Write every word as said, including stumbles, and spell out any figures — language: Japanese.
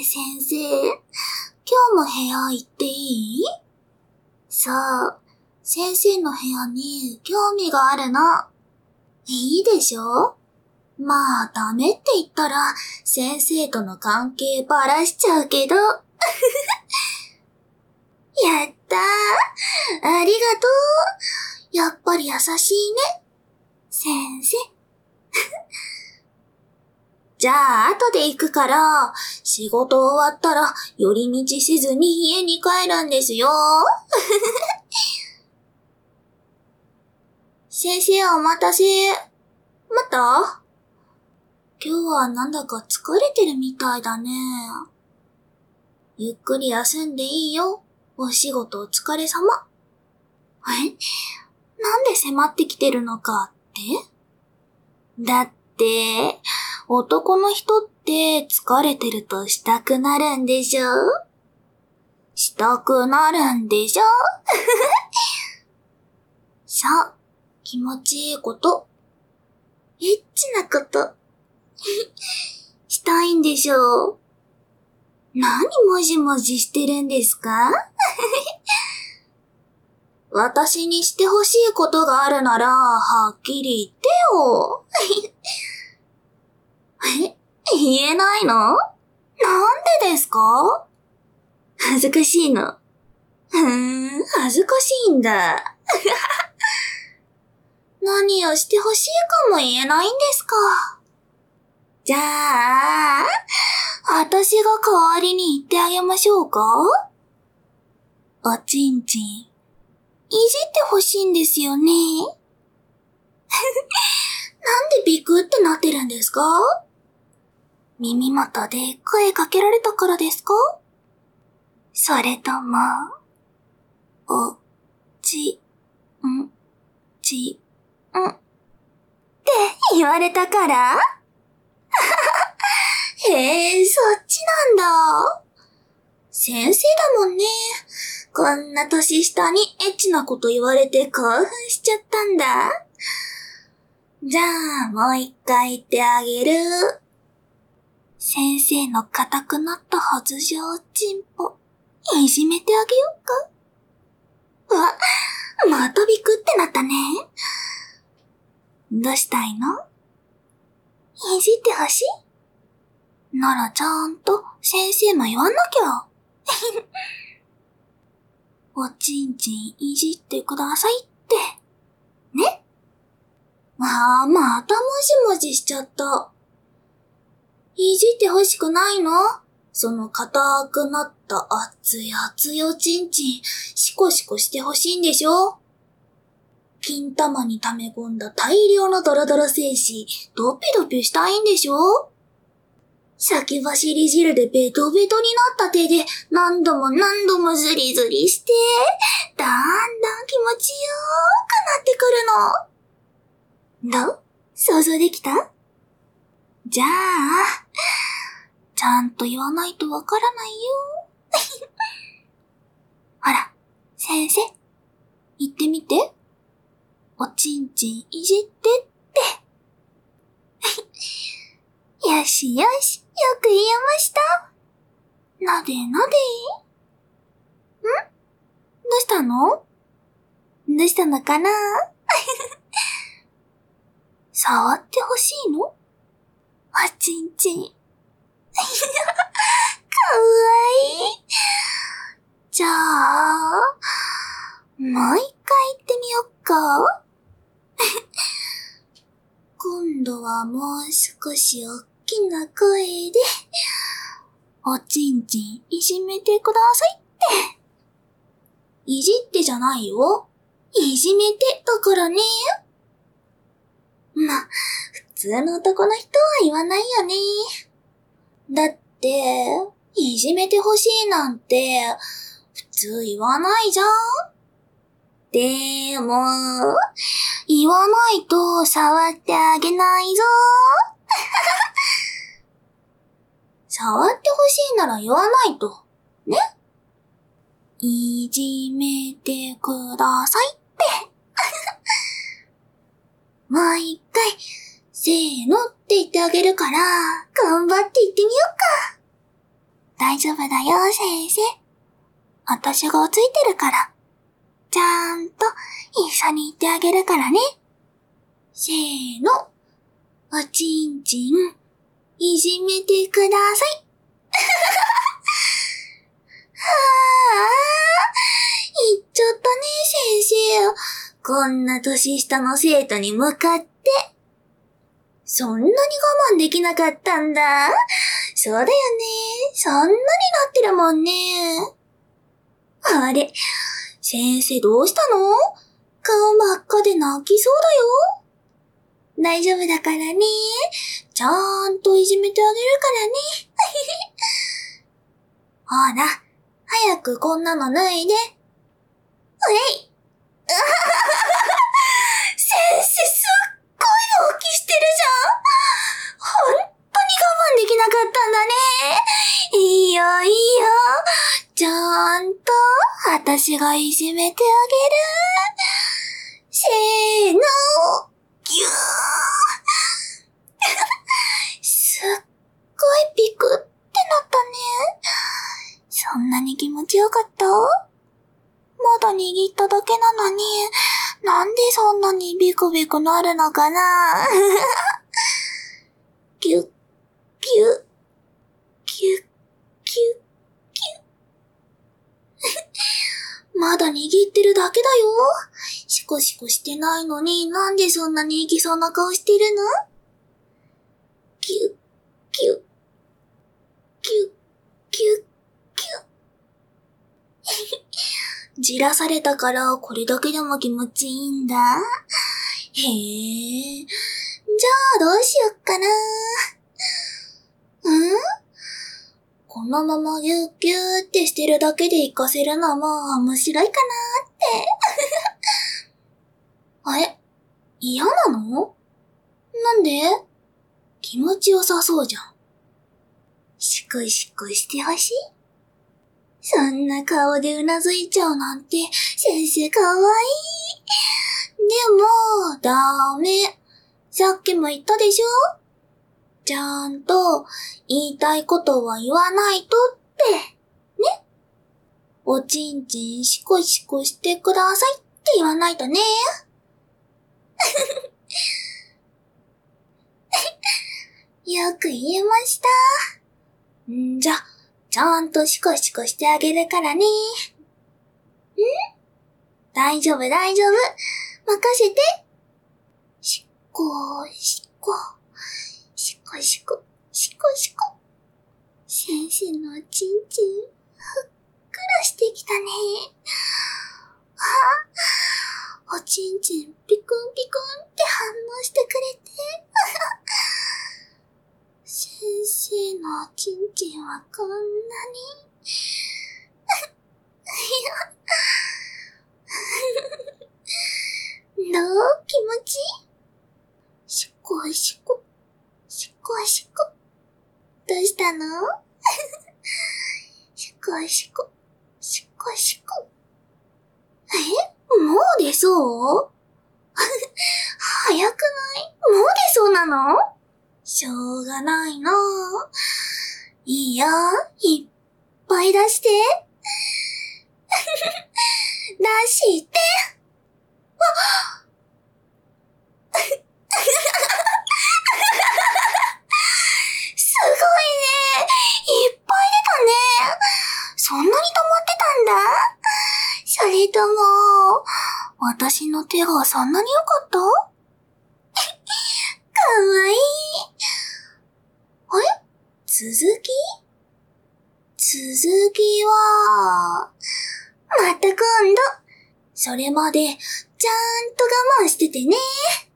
先生、今日も部屋行っていい？そう、先生の部屋に興味があるの。いいでしょ？まあ、ダメって言ったら、先生との関係ばらしちゃうけど。やったー。ありがとう。やっぱり優しいね。先生。じゃあ、後で行くから、仕事終わったら寄り道せずに家に帰るんですよ。先生お待たせ。待った？今日はなんだか疲れてるみたいだね。ゆっくり休んでいいよ。お仕事お疲れ様。え？なんで迫ってきてるのかって？だって、男の人って疲れてるとしたくなるんでしょ？したくなるんでしょ？そう、気持ちいいこと。エッチなこと。したいんでしょう。何もじもじしてるんですか？私にしてほしいことがあるなら、はっきり言ってよ。え、言えないの？なんでですか？恥ずかしいの。ふーん、恥ずかしいんだ。何をしてほしいかも言えないんですか？じゃあ、私が代わりに言ってあげましょうか？おちんちん、いじってほしいんですよね。なんでビクってなってるんですか？耳元で声かけられたからですか？それとも、お、ち、ん、ち、んって言われたから？へえ、そっちなんだ。先生だもんね。こんな年下にエッチなこと言われて興奮しちゃったんだ。じゃあ、もう一回言ってあげる。先生の硬くなったはずじゃおちんぽ、いじめてあげようか。うわ、またビクってなったね。どうしたいの？いじってほしい？ならちゃんと先生も言わなきゃ。おちんちんいじってくださいって。ね？ああ、またもじもじしちゃった。いじってほしくないの？その硬くなった熱い熱いおちんちん、シコシコしてほしいんでしょ？金玉に溜め込んだ大量のドロドロ精子、ドピドピしたいんでしょ？先走り汁でベトベトになった手で何度も何度もズリズリして、だんだん気持ちよーくなってくるの。どう？想像できた？じゃあ、ちゃんと言わないとわからないよ。ほら、先生、言ってみて。おちんちんいじってって。よしよし、よく言えました。なでなで。ん？どうしたの？どうしたのかな？触ってほしいの？おちんちん。かわいい。じゃあ、もう一回言ってみよっか。今度はもう少し大きな声で、おちんちんいじめてくださいって。いじってじゃないよ。いじめてだからね。ま、普通の男の人は言わないよね。だって、いじめてほしいなんて、普通言わないじゃん。でも、言わないと触ってあげないぞ。触ってほしいなら言わないと。ね？いじめてくださいって。もう一回、せーのって言ってあげるから、頑張って言ってみようか。 丈夫だよ、先生。私がついてるから。ちゃんと一緒に行ってあげるからね。せーの。おちんちん、いじめてください。はあ、言っちゃったね、先生。こんな年下の生徒に向かって。そんなに我慢できなかったんだ。そうだよね。そんなになってるもんね。あれ、先生どうしたの？顔真っ赤で泣きそうだよ。大丈夫だからね。ちゃんといじめてあげるからね。ほら、早くこんなの脱いで。うえい。先生すっごい動きしてるじゃん。ほんとに我慢できなかったんだね。いいよいいよ。ちゃんと私がいじめてあげる。せーの。ぎゅー。すっごいピクってなったね。そんなに気持ちよかった？まだ握っただけなのに、なんでそんなにビクビクなるのかな。ギュッ、ギュッ、ギュッ、ギュッ、ギュッ。まだ握ってるだけだよ。シコシコしてないのに、なんでそんなにいきそうな顔してるの？ギュッ、ギュッ、ギュッ、ギュッ、ギュッ。じらされたからこれだけでも気持ちいいんだ。へえ。じゃあどうしよっかな。うん？このままギュッギューってしてるだけで活かせるのも面白いかなって。あれ？嫌なの？なんで？気持ちよさそうじゃん。シコシコしてほしい？そんな顔でうなずいちゃうなんて、先生かわいい。でも、ダメ。さっきも言ったでしょ？ちゃんと言いたいことは言わないとって。ね？おちんちんシコシコしてくださいって言わないとね。よく言えました。んじゃ、ちゃんとシコシコしてあげるからね。ん？大丈夫大丈夫。任せて。シコシコ。シコシコ。シコシコ。先生のおちんちん、ふっくらしてきたね。あ、おちんちんピクンピクンって反応してくれて。先生のおちんちんはこんなに。どう？気持ちいい？シコシコ。シコシコ。どうしたの？シコシコ。シコシコ。え？もう出そう？早くない？もう出そうなの？しょうがないな。いいよ。いっぱい出して。出して。あすごいね。いっぱい出たね。そんなに溜まってたんだ。それとも、私の手がそんなに良かった？かわいい。あれ？続き？続きは、また今度。それまで、ちゃんと我慢しててね。